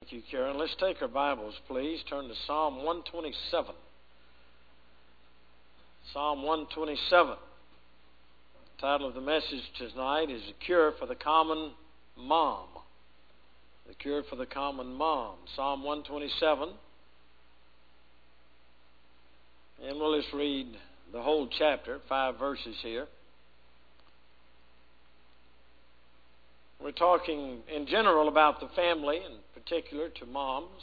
Thank you, Karen. Let's take our Bibles, please. Turn to Psalm 127. Psalm 127. The title of the message tonight is The Cure for the Common Mom. The Cure for the Common Mom. Psalm 127. And we'll just read the whole chapter, 5 verses here. We're talking in general about the family, in particular to moms.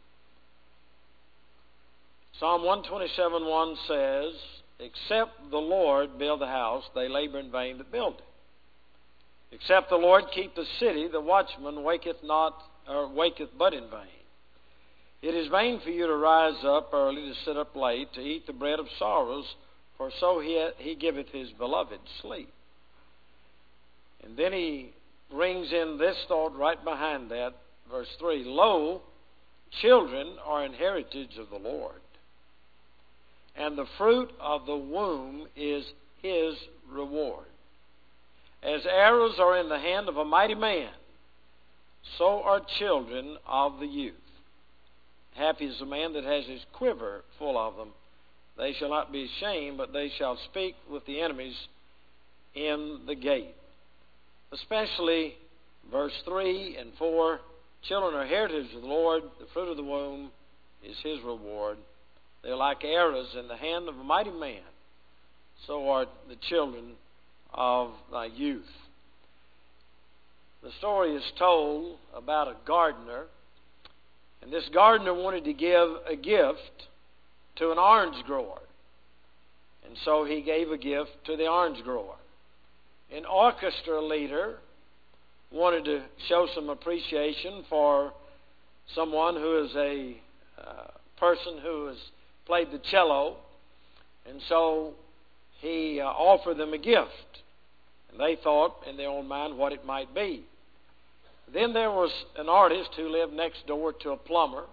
Psalm 127:1 says, "Except the Lord build the house, they labor in vain that build it. Except the Lord keep the city, the watchman waketh but in vain. It is vain for you to rise up early, to sit up late, to eat the bread of sorrows, for so he giveth his beloved sleep." And then he brings in this thought right behind that, verse 3, "Lo, children are an heritage of the Lord, and the fruit of the womb is his reward. As arrows are in the hand of a mighty man, so are children of the youth. Happy is the man that has his quiver full of them. They shall not be ashamed, but they shall speak with the enemies in the gate." Especially verse 3 and 4, children are heritage of the Lord, the fruit of the womb is his reward. They're like arrows in the hand of a mighty man, so are the children of thy youth. The story is told about a gardener, and this gardener wanted to give a gift to an orange grower. And so he gave a gift to the orange grower. An orchestra leader wanted to show some appreciation for someone who is a person who has played the cello, and so he offered them a gift. And they thought in their own mind what it might be. Then there was an artist who lived next door to a plumber,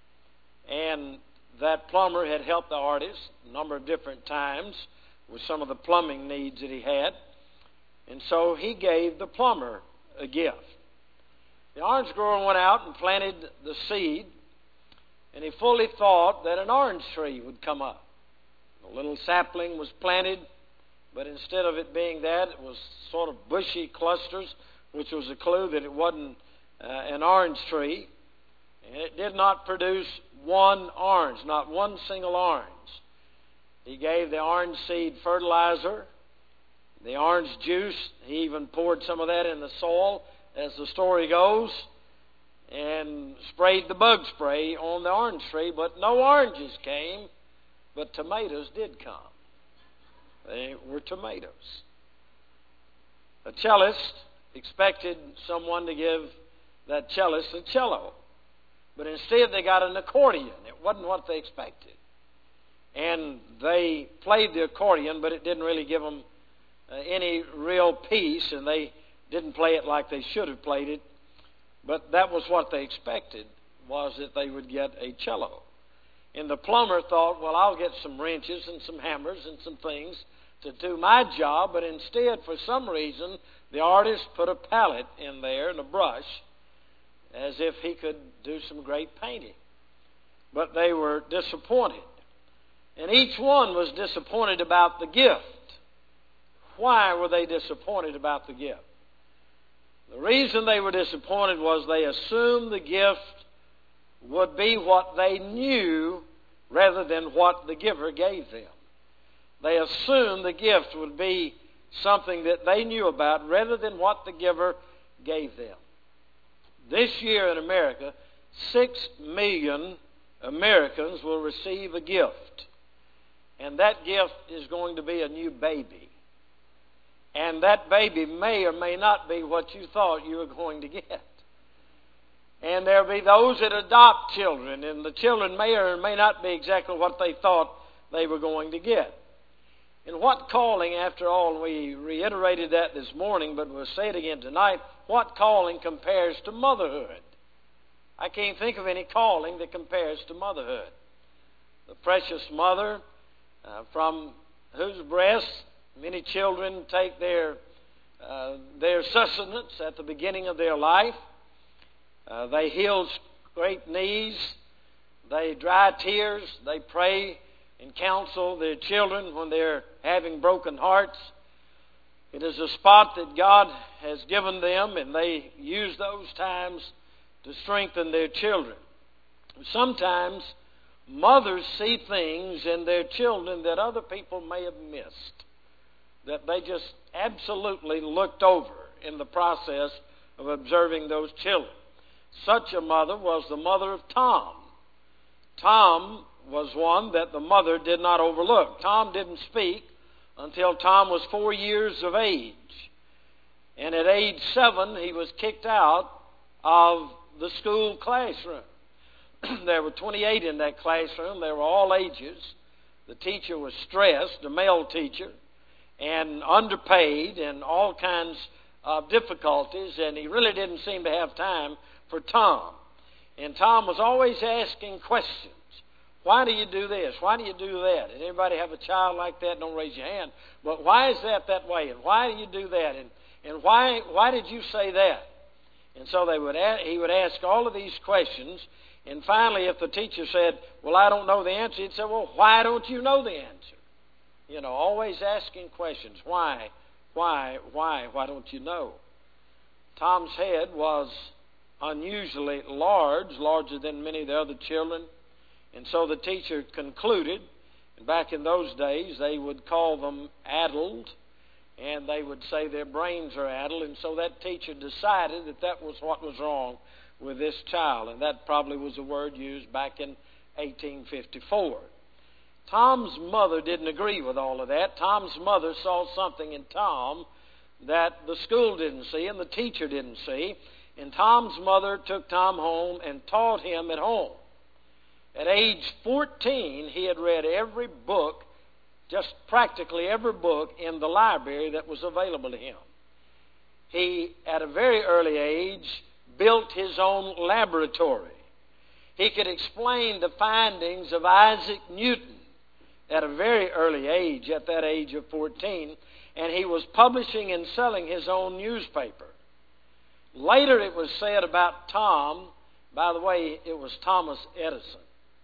and that plumber had helped the artist a number of different times with some of the plumbing needs that he had. And so he gave the plumber a gift. The orange grower went out and planted the seed, and he fully thought that an orange tree would come up. A little sapling was planted, but instead of it being that, it was sort of bushy clusters, which was a clue that it wasn't an orange tree. And it did not produce one orange, not one single orange. He gave the orange seed fertilizer, the orange juice. He even poured some of that in the soil, as the story goes, and sprayed the bug spray on the orange tree, but no oranges came, but tomatoes did come. They were tomatoes. A cellist expected someone to give that cellist a cello, but instead they got an accordion. It wasn't what they expected. And they played the accordion, but it didn't really give them any real peace, and they didn't play it like they should have played it. But that was what they expected, was that they would get a cello. And the plumber thought, well, I'll get some wrenches and some hammers and some things to do my job. But instead, for some reason, the artist put a palette in there and a brush, as if he could do some great painting. But they were disappointed. And each one was disappointed about the gift. Why were they disappointed about the gift? The reason they were disappointed was they assumed the gift would be what they knew rather than what the giver gave them. They assumed the gift would be something that they knew about rather than what the giver gave them. This year in America, 6 million Americans will receive a gift. And that gift is going to be a new baby. And that baby may or may not be what you thought you were going to get. And there will be those that adopt children, and the children may or may not be exactly what they thought they were going to get. And what calling, after all, we reiterated that this morning, but we'll say it again tonight, what calling compares to motherhood? I can't think of any calling that compares to motherhood. The precious mother from whose breast many children take their sustenance at the beginning of their life. They heal scrape knees, they dry tears, they pray and counsel their children when they're having broken hearts. It is a spot that God has given them, and they use those times to strengthen their children. Sometimes mothers see things in their children that other people may have missed, that they just absolutely looked over in the process of observing those children. Such a mother was the mother of Tom. Tom was one that the mother did not overlook. Tom didn't speak until Tom was 4 years of age. And at age 7, he was kicked out of the school classroom. There were 28 in that classroom. They were all ages. The teacher was stressed, a male teacher, and underpaid and all kinds of difficulties, and he really didn't seem to have time for Tom. And Tom was always asking questions. Why do you do this? Why do you do that? And anybody have a child like that? Don't raise your hand. But why is that way? And why do you do that? And why did you say that? And so he would ask all of these questions. And finally, if the teacher said, well, I don't know the answer, he'd say, well, why don't you know the answer? You know, always asking questions. Why don't you know? Tom's head was unusually large, larger than many of the other children. And so the teacher concluded, and back in those days they would call them addled, and they would say their brains are addled, and so that teacher decided that was what was wrong with this child, and that probably was a word used back in 1854. Tom's mother didn't agree with all of that. Tom's mother saw something in Tom that the school didn't see and the teacher didn't see, and Tom's mother took Tom home and taught him at home. At age 14, he had read every book, just practically every book in the library that was available to him. He, at a very early age, built his own laboratory. He could explain the findings of Isaac Newton at a very early age, at that age of 14, and he was publishing and selling his own newspaper. Later it was said about Tom, by the way, it was Thomas Edison.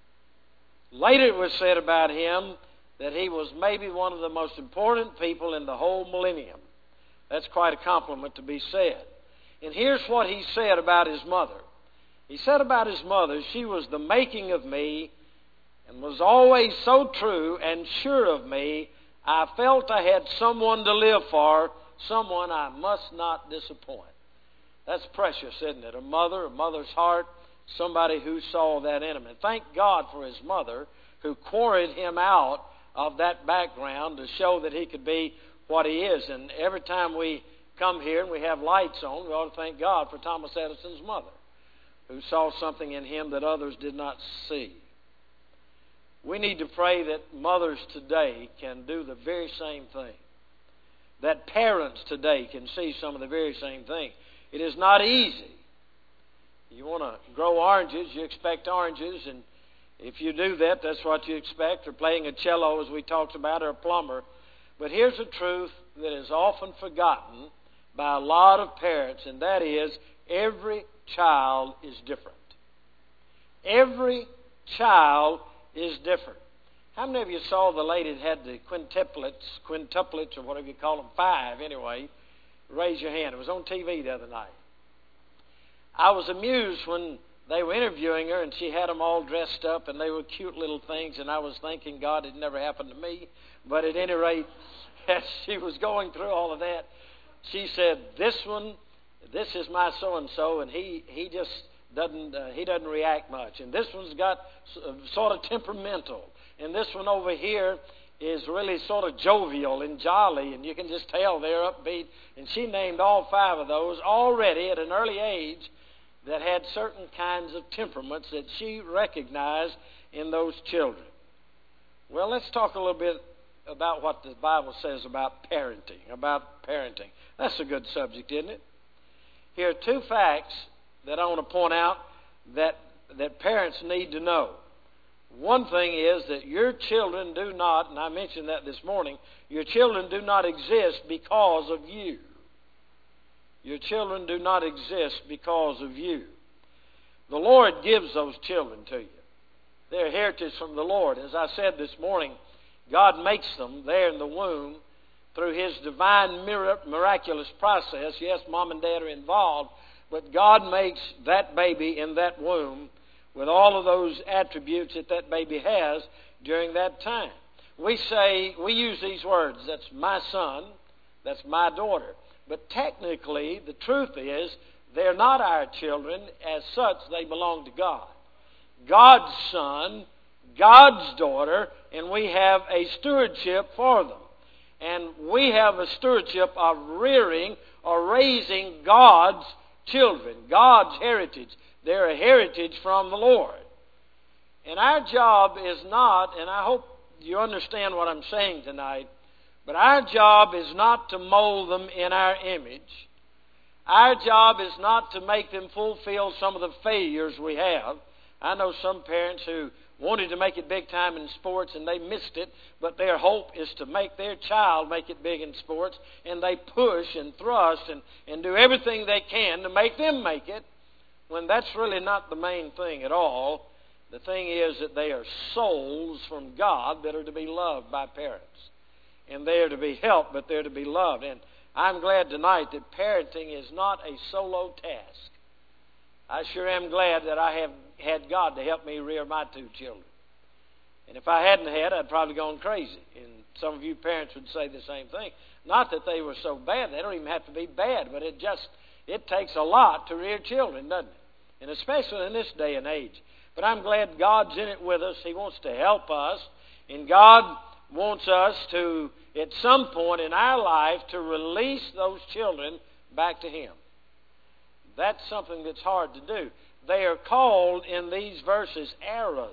Later it was said about him that he was maybe one of the most important people in the whole millennium. That's quite a compliment to be said. And here's what he said about his mother. He said about his mother, she was the making of me and was always so true and sure of me, I felt I had someone to live for, someone I must not disappoint. That's precious, isn't it? A mother's heart, somebody who saw that in him. And thank God for his mother who quarried him out of that background to show that he could be what he is. And every time we come here and we have lights on, we ought to thank God for Thomas Edison's mother, who saw something in him that others did not see. We need to pray that mothers today can do the very same thing, that parents today can see some of the very same thing. It is not easy. You want to grow oranges, you expect oranges, and if you do that, that's what you expect, or playing a cello as we talked about, or a plumber. But here's a truth that is often forgotten by a lot of parents, and that is every child is different. Every child is different. How many of you saw the lady that had the quintuplets, or whatever you call them, 5 anyway? Raise your hand. It was on TV the other night. I was amused when they were interviewing her and she had them all dressed up and they were cute little things, and I was thinking, God, it never happened to me. But at any rate, as she was going through all of that, she said, this is my so-and-so, and he just doesn't react much. And this one's got sort of temperamental. And this one over here is really sort of jovial and jolly, and you can just tell they're upbeat. And she named all 5 of those already at an early age that had certain kinds of temperaments that she recognized in those children. Well, let's talk a little bit about what the Bible says about parenting. That's a good subject, isn't it? Here are 2 facts that I want to point out that parents need to know. One thing is that your children do not, and I mentioned that this morning, your children do not exist because of you. Your children do not exist because of you. The Lord gives those children to you. They're heritage from the Lord. As I said this morning, God makes them there in the womb through His divine miraculous process. Yes, Mom and Dad are involved, but God makes that baby in that womb with all of those attributes that that baby has during that time. We use these words, that's my son, that's my daughter. But technically, the truth is, they're not our children. As such, they belong to God. God's son, God's daughter, and we have a stewardship for them. And we have a stewardship of rearing or raising God's children, God's heritage. They're a heritage from the Lord. And our job is not, and I hope you understand what I'm saying tonight, but our job is not to mold them in our image. Our job is not to make them fulfill some of the failures we have. I know some parents who wanted to make it big time in sports and they missed it, but their hope is to make their child make it big in sports, and they push and thrust and do everything they can to make them make it, when that's really not the main thing at all. The thing is that they are souls from God that are to be loved by parents. And they are to be helped, but they're to be loved. And I'm glad tonight that parenting is not a solo task. I sure am glad that I have had God to help me rear my two children. And if I hadn't had, I'd probably gone crazy. And some of you parents would say the same thing. Not that they were so bad. They don't even have to be bad, but it takes a lot to rear children, doesn't it? And especially in this day and age. But I'm glad God's in it with us. He wants to help us. And God wants us to, at some point in our life, to release those children back to Him. That's something that's hard to do. They are called in these verses arrows.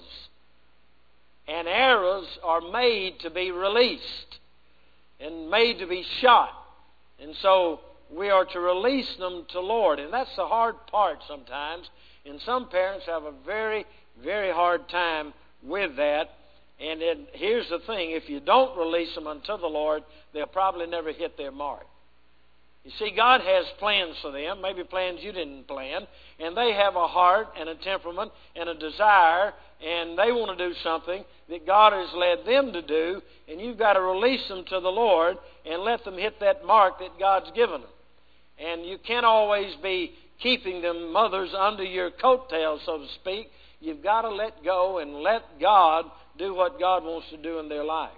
And arrows are made to be released and made to be shot. And so we are to release them to Lord. And that's the hard part sometimes. And some parents have a very, very hard time with that. And then here's the thing, if you don't release them unto the Lord, they'll probably never hit their mark. You see, God has plans for them, maybe plans you didn't plan, and they have a heart and a temperament and a desire, and they want to do something that God has led them to do, and you've got to release them to the Lord and let them hit that mark that God's given them. And you can't always be keeping them, mothers, under your coattails, so to speak. You've got to let go and let God do what God wants to do in their life.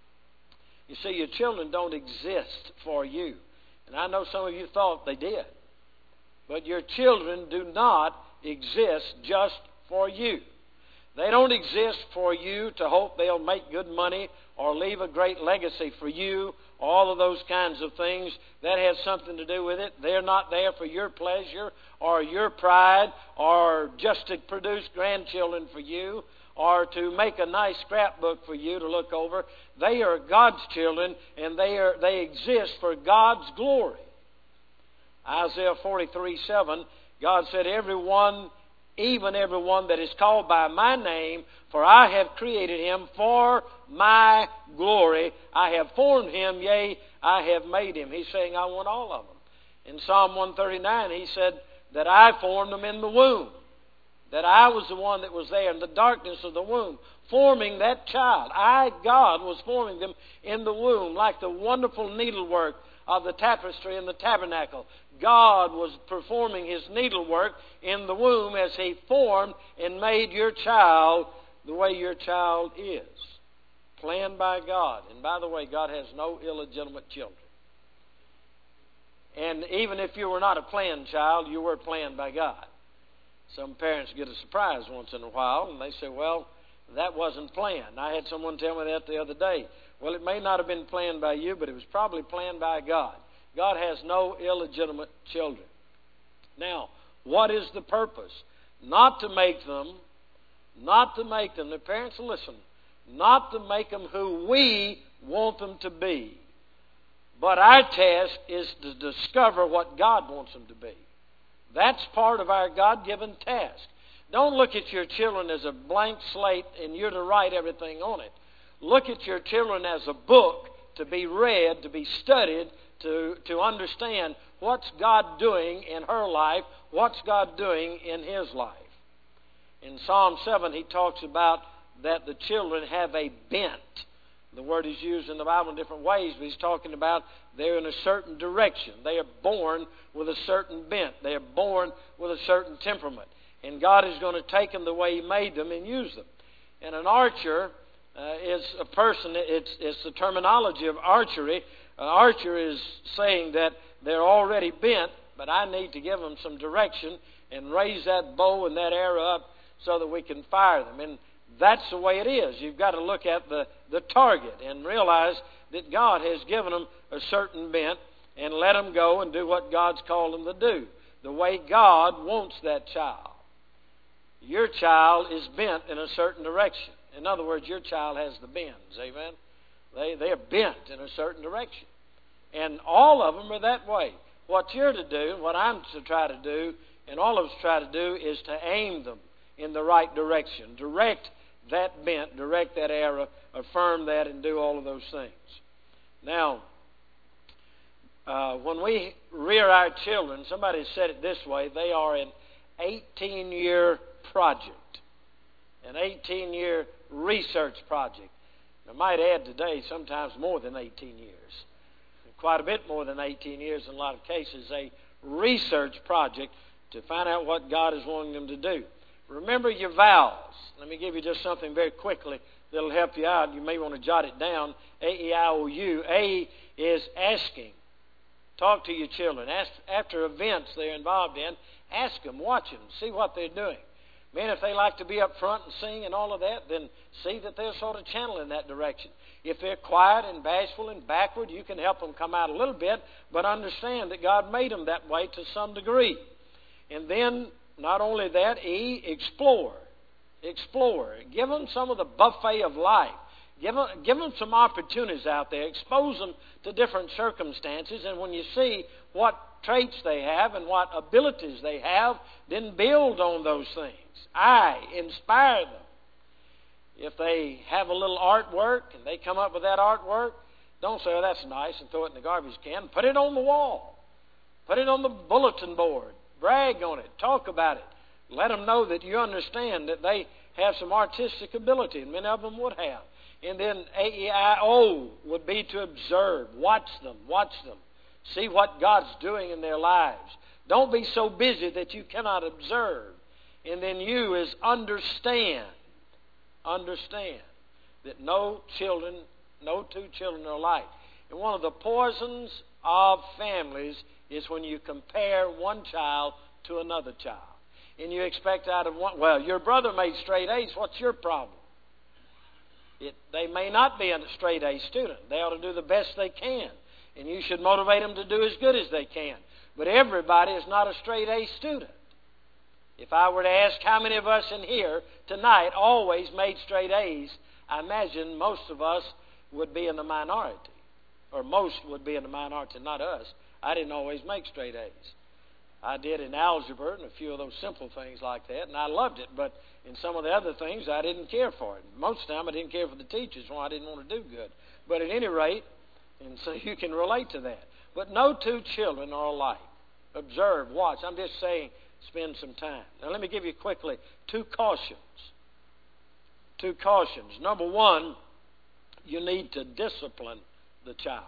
You see, your children don't exist for you. And I know some of you thought they did. But your children do not exist just for you. They don't exist for you to hope they'll make good money or leave a great legacy for you, all of those kinds of things. That has something to do with it. They're not there for your pleasure or your pride or just to produce grandchildren for you or to make a nice scrapbook for you to look over. They are God's children, and they exist for God's glory. Isaiah 43:7, God said, everyone, even everyone that is called by my name, for I have created him for my glory. I have formed him, yea, I have made him. He's saying, I want all of them. In Psalm 139, he said that I formed them in the womb. That I was the one that was there in the darkness of the womb, forming that child. I, God, was forming them in the womb, like the wonderful needlework of the tapestry in the tabernacle. God was performing His needlework in the womb as He formed and made your child the way your child is. Planned by God. And by the way, God has no illegitimate children. And even if you were not a planned child, you were planned by God. Some parents get a surprise once in a while, and they say, well, that wasn't planned. I had someone tell me that the other day. Well, it may not have been planned by you, but it was probably planned by God. God has no illegitimate children. Now, what is the purpose? Not to make them, the parents listen, not to make them who we want them to be. But our task is to discover what God wants them to be. That's part of our God-given task. Don't look at your children as a blank slate and you're to write everything on it. Look at your children as a book to be read, to be studied, to understand what's God doing in her life, what's God doing in his life. In Psalm 7, he talks about that the children have a bent. The word is used in the Bible in different ways, but he's talking about they're in a certain direction. They are born with a certain bent. They are born with a certain temperament. And God is going to take them the way He made them and use them. And an archer is a person, it's the terminology of archery. An archer is saying that they're already bent, but I need to give them some direction and raise that bow and that arrow up so that we can fire them. And that's the way it is. You've got to look at the target and realize that God has given them a certain bent and let them go and do what God's called them to do, the way God wants that child. Your child is bent in a certain direction. In other words, your child has the bends, amen? They are bent in a certain direction. And all of them are that way. What you're to do, what I'm to try to do, and all of us try to do, is to aim them in the right direction. Direct that bent, direct that arrow, affirm that, and do all of those things. Now, when we rear our children, somebody said it this way, they are an 18-year project, an 18-year research project. I might add today, sometimes more than 18 years. Quite a bit more than 18 years in a lot of cases, a research project to find out what God is wanting them to do. Remember your vows. Let me give you just something very quickly that will help you out. You may want to jot it down. A-E-I-O-U. A is asking. Talk to your children. After events they're involved in, ask them, watch them, see what they're doing. Men, if they like to be up front and sing and all of that, then see that they're sort of channeled in that direction. If they're quiet and bashful and backward, you can help them come out a little bit, but understand that God made them that way to some degree. And then, not only that, E, explore. Explore. Give them some of the buffet of life. Give them some opportunities out there. Expose them to different circumstances, and when you see what traits they have and what abilities they have, then build on those things. Inspire them. If they have a little artwork and they come up with that artwork, don't say, oh, that's nice, and throw it in the garbage can. Put it on the wall. Put it on the bulletin board. Brag on it. Talk about it. Let them know that you understand that they have some artistic ability, and many of them would have. And then A-E-I-O would be to observe. Watch them. Watch them. See what God's doing in their lives. Don't be so busy that you cannot observe. And then U is understand. Understand that no two children are alike. And one of the poisons of families is when you compare one child to another child. And you expect out of one, well, your brother made straight A's, what's your problem? They may not be a straight A student. They ought to do the best they can. And you should motivate them to do as good as they can. But everybody is not a straight A student. If I were to ask how many of us in here tonight always made straight A's, I imagine most of us would be in the minority. Or most would be in the minority, not us. I didn't always make straight A's. I did in algebra and a few of those simple things like that, and I loved it. But in some of the other things, I didn't care for it. Most of the time, I didn't care for the teachers, so I didn't want to do good. But at any rate, and so you can relate to that. But no two children are alike. Observe, watch. I'm just saying, spend some time. Now, let me give you quickly two cautions. Two cautions. Number one, you need to discipline the child.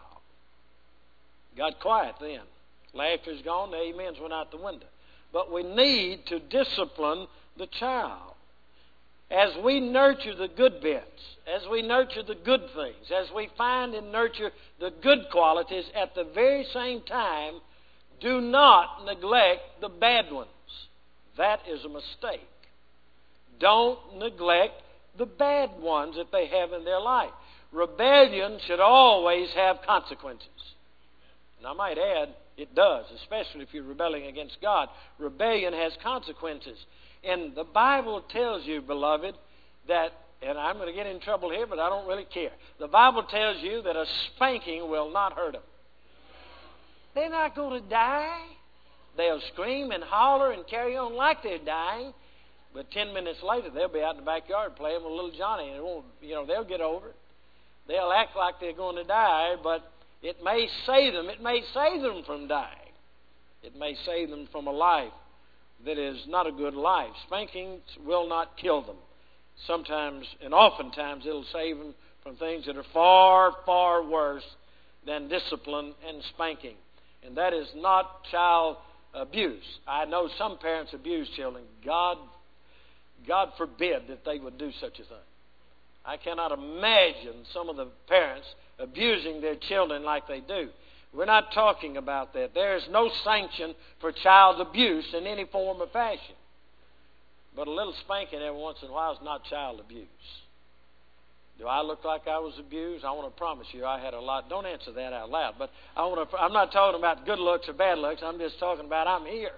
Got quiet then. Laughter's gone, the amens went out the window. But we need to discipline the child. As we nurture the good bits, as we nurture the good things, as we find and nurture the good qualities, at the very same time, do not neglect the bad ones. That is a mistake. Don't neglect the bad ones that they have in their life. Rebellion should always have consequences. And I might add, it does, especially if you're rebelling against God. Rebellion has consequences. And the Bible tells you, beloved, that, and I'm going to get in trouble here, but I don't really care. The Bible tells you that a spanking will not hurt them. They're not going to die. They'll scream and holler and carry on like they're dying. But 10 minutes later, they'll be out in the backyard playing with little Johnny, and it won't, they'll get over it. They'll act like they're going to die, but it may save them. It may save them from dying. It may save them from a life that is not a good life. Spankings will not kill them. Sometimes and oftentimes it'll save them from things that are far, far worse than discipline and spanking. And that is not child abuse. I know some parents abuse children. God forbid that they would do such a thing. I cannot imagine some of the parents abusing their children like they do. We're not talking about that. There is no sanction for child abuse in any form or fashion. But a little spanking every once in a while is not child abuse. Do I look like I was abused? I want to promise you I had a lot. Don't answer that out loud. But I'm not talking about good looks or bad looks. I'm just talking about I'm here.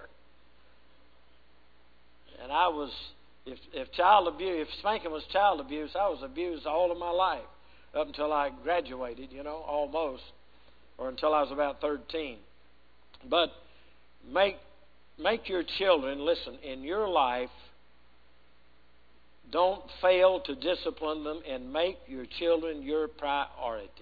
And I was, if spanking was child abuse, I was abused all of my life up until I graduated, almost, or until I was about 13. But make your children, listen, in your life, don't fail to discipline them and make your children your priority.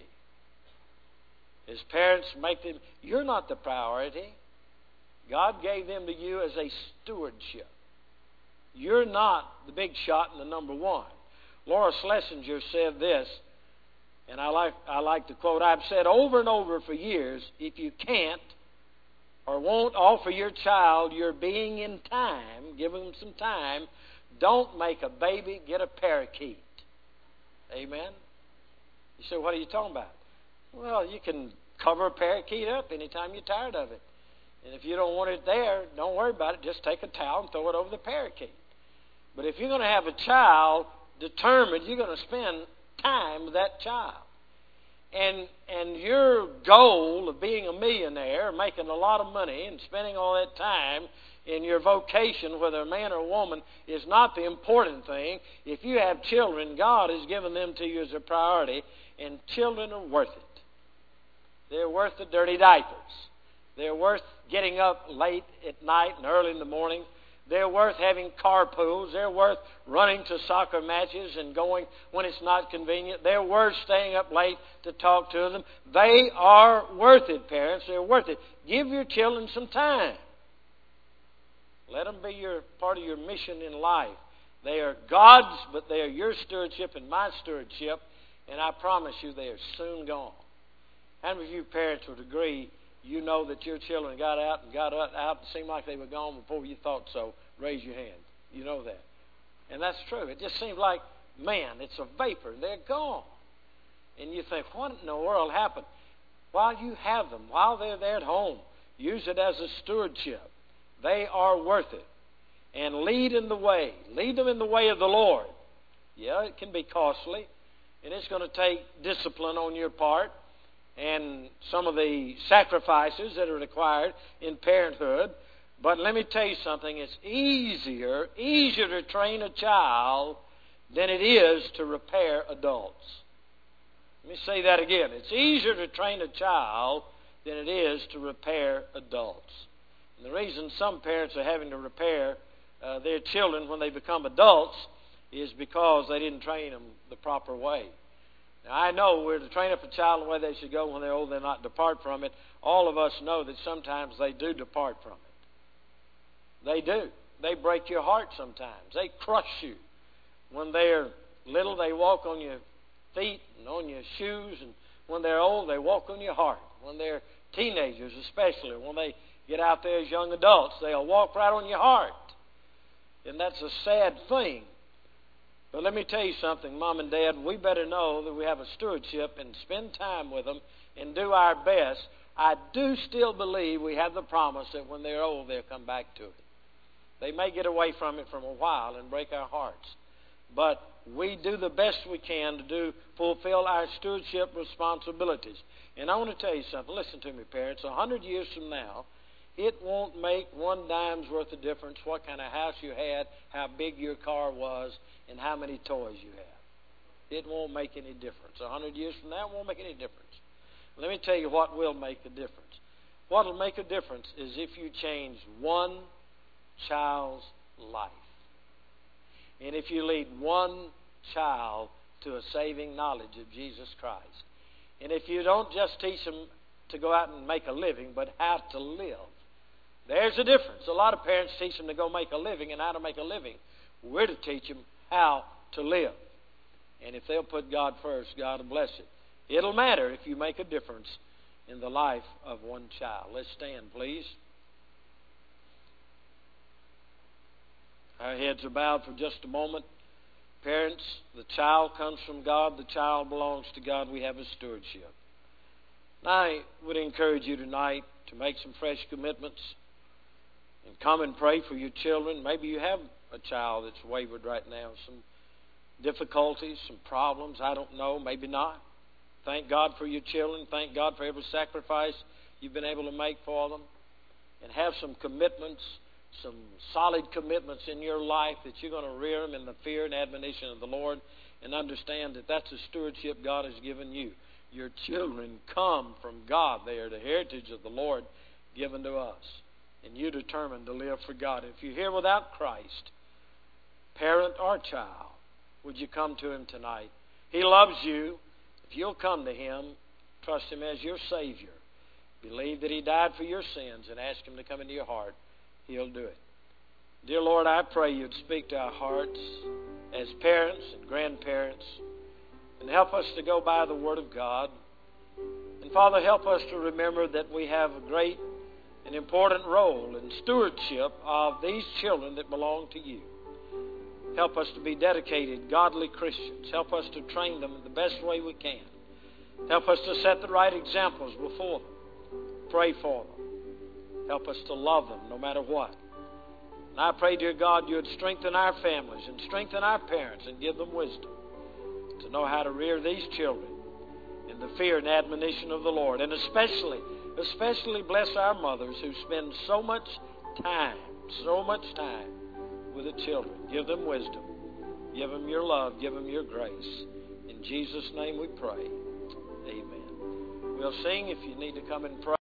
As parents, make them, you're not the priority. God gave them to you as a stewardship. You're not the big shot and the number one. Laura Schlesinger said this, and I like the quote, I've said over and over for years, if you can't or won't offer your child your being in time, give them some time, don't make a baby get a parakeet. Amen? You say, what are you talking about? Well, you can cover a parakeet up anytime you're tired of it. And if you don't want it there, don't worry about it. Just take a towel and throw it over the parakeet. But if you're going to have a child, determined you're going to spend time with that child. And your goal of being a millionaire, making a lot of money, and spending all that time in your vocation, whether a man or a woman, is not the important thing. If you have children, God has given them to you as a priority, and children are worth it. They're worth the dirty diapers. They're worth getting up late at night and early in the morning. They're worth having carpools. They're worth running to soccer matches and going when it's not convenient. They're worth staying up late to talk to them. They are worth it, parents. They're worth it. Give your children some time. Let them be part of your mission in life. They are God's, but they are your stewardship and my stewardship, and I promise you they are soon gone. How many of you parents would agree you know that your children got out and seemed like they were gone before you thought so? Raise your hand. You know that. And that's true. It just seems like, man, it's a vapor. They're gone. And you think, what in the world happened? While you have them, while they're there at home, use it as a stewardship. They are worth it. And lead in the way. Lead them in the way of the Lord. Yeah, it can be costly. And it's going to take discipline on your part and some of the sacrifices that are required in parenthood. But let me tell you something. It's easier to train a child than it is to repair adults. Let me say that again. It's easier to train a child than it is to repair adults. And the reason some parents are having to repair their children when they become adults is because they didn't train them the proper way. Now, I know we're to train up a child the way they should go when they're old, they'll not depart from it. All of us know that sometimes they do depart from it. They do. They break your heart sometimes. They crush you. When they're little, they walk on your feet and on your shoes. And when they're old, they walk on your heart. When they're teenagers especially, when they get out there as young adults, they'll walk right on your heart. And that's a sad thing. But let me tell you something, Mom and Dad, we better know that we have a stewardship and spend time with them and do our best. I do still believe we have the promise that when they're old, they'll come back to it. They may get away from it for a while and break our hearts. But we do the best we can to fulfill our stewardship responsibilities. And I want to tell you something. Listen to me, parents. 100 years from now, it won't make one dime's worth of difference what kind of house you had, how big your car was, and how many toys you have. It won't make any difference. 100 years from now, it won't make any difference. Let me tell you what will make a difference. What will make a difference is if you change one child's life. And if you lead one child to a saving knowledge of Jesus Christ. And if you don't just teach them to go out and make a living, but how to live There's a difference. A lot of parents teach them to go make a living and how to make a living. We're to teach them how to live. And if they'll put God first, God will bless it. It'll matter if you make a difference in the life of one child. Let's stand, please. Our heads are bowed for just a moment. Parents, the child comes from God. The child belongs to God. We have a stewardship. And I would encourage you tonight to make some fresh commitments and come and pray for your children. Maybe you have a child that's wayward right now, some difficulties, some problems. I don't know. Maybe not. Thank God for your children. Thank God for every sacrifice you've been able to make for them. And have some commitments, some solid commitments in your life that you're going to rear them in the fear and admonition of the Lord, and understand that that's a stewardship God has given you. Your children come from God. They are the heritage of the Lord given to us. And you determine to live for God. If you're here without Christ, parent or child, would you come to Him tonight? He loves you. If you'll come to Him, trust Him as your Savior, believe that He died for your sins, and ask Him to come into your heart, He'll do it. Dear Lord, I pray You'd speak to our hearts as parents and grandparents, and help us to go by the Word of God. And Father, help us to remember that we have a great and important role in stewardship of these children that belong to You. Help us to be dedicated, godly Christians. Help us to train them in the best way we can. Help us to set the right examples before them. Pray for them. Help us to love them no matter what. And I pray, dear God, You would strengthen our families and strengthen our parents and give them wisdom to know how to rear these children in the fear and admonition of the Lord. And especially bless our mothers who spend so much time with the children. Give them wisdom. Give them Your love. Give them Your grace. In Jesus' name we pray. Amen. We'll sing. If you need to come and pray.